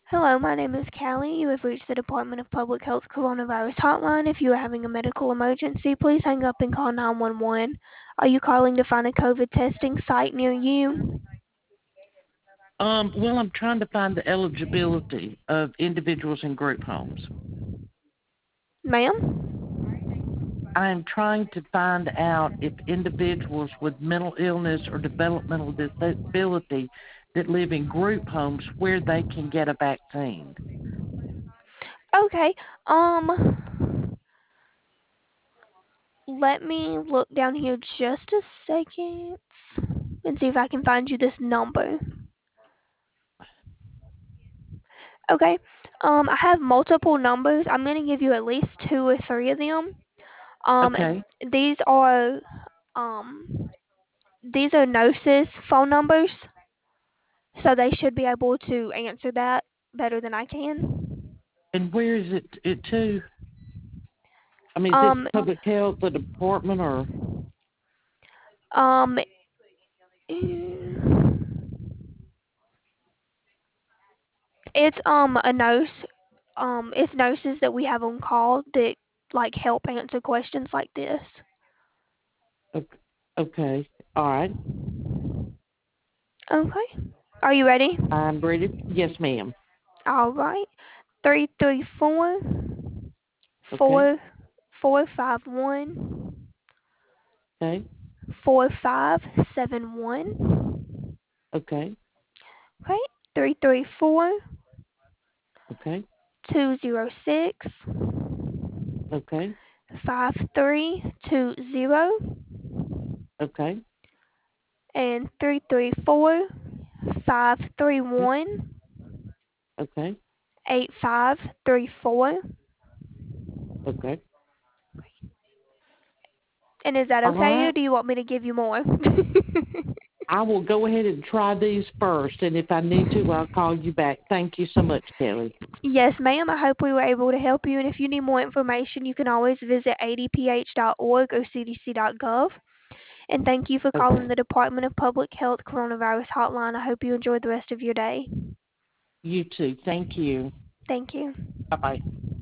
Hello, my name is Callie. You have reached the Department of Public Health Coronavirus Hotline. If you are having a medical emergency, please hang up and call 911. Are you calling to find a COVID testing site near you? Well, I'm trying to find the eligibility of individuals in group homes. Ma'am? I am trying to find out if individuals with mental illness or developmental disability that live in group homes where they can get a vaccine. Okay, let me look down here just a second and see if I can find you this number. Okay, I have multiple numbers. I'm going to give you at least two or three of them. Um, Okay. these are, um, these are nurses' phone numbers. So they should be able to answer that better than I can. And where is it to? I mean, is this Um, public health, the department, or um, it's a nurse. It's nurses that we have on call that like help answer questions like this. okay? All right. Okay. Are you ready? I'm ready. Yes, ma'am. All right. 334 Okay. 4451 Okay. 4571. Okay. Okay. 334 Okay. 206 Okay. 5320 Okay. and 334 five three Okay. one Okay. 8534. Okay. And is that All okay, or right. do you want me to give you more? I will go ahead and try these first, and if I need to, I'll call you back. Thank you so much, Kelly. Yes, ma'am. I hope we were able to help you. And if you need more information, you can always visit adph.org or cdc.gov. And thank you for calling Okay. the Department of Public Health Coronavirus Hotline. I hope you enjoy the rest of your day. You too. Thank you. Thank you. Bye bye.